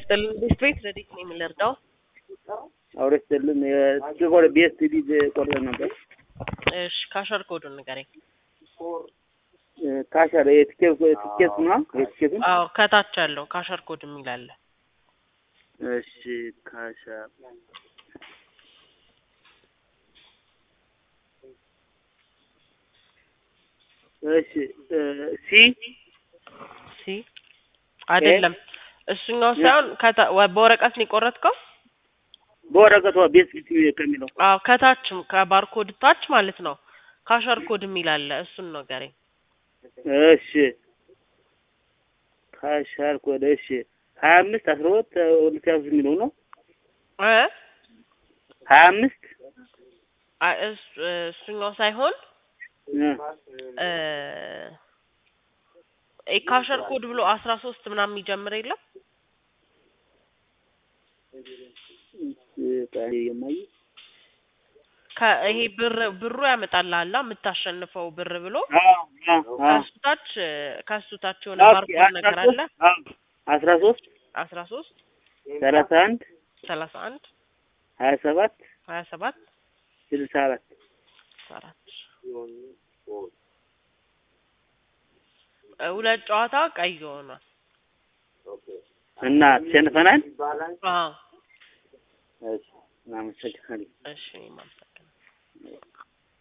ይስጥልን ዲስትሪክት ረዲት ነው የምንረዳው አውረስተልን የጥቆር ቢኤስቲዲ ቆርጠ ነበር እሺ ካሸር ኮዱን ንገረኝ ካሸር የትኬት ነው የትኬቱን አዎ ከታች ያለው ካሸር ኮድ የሚል አለ እሺ ካሸር እሺ ሲ አይደለም እሱኛው ሳይሆን በወረቀት ነው የቆረጥከው በወረቀቱ ቤስኪት ከሚለው አዎ ከታችም ከባርኮድ ታች ማለት ነው ካሸር ኮድ የሚል አለ እሱን ነው ጋር እሺ ካሸር ኮድ እሺ 25 12 ወልቻስ የሚለው ነው 25 እሱኛው ሳይሆን ካሸር ኮድ ብሎ 13 ምናምን የሚጀምር የለም ይሄ ብሩ ያመጣልሃል የምታሸንፈው ብር ብሎ ከሱታች የሆነ ባርኮድ ነገር አለ 13 31 27 64 ሁለት ጨዋታ ቀይ ሆኗል እና ተሸንፈናል አዎ እሺ እናመሰግናለን እሺ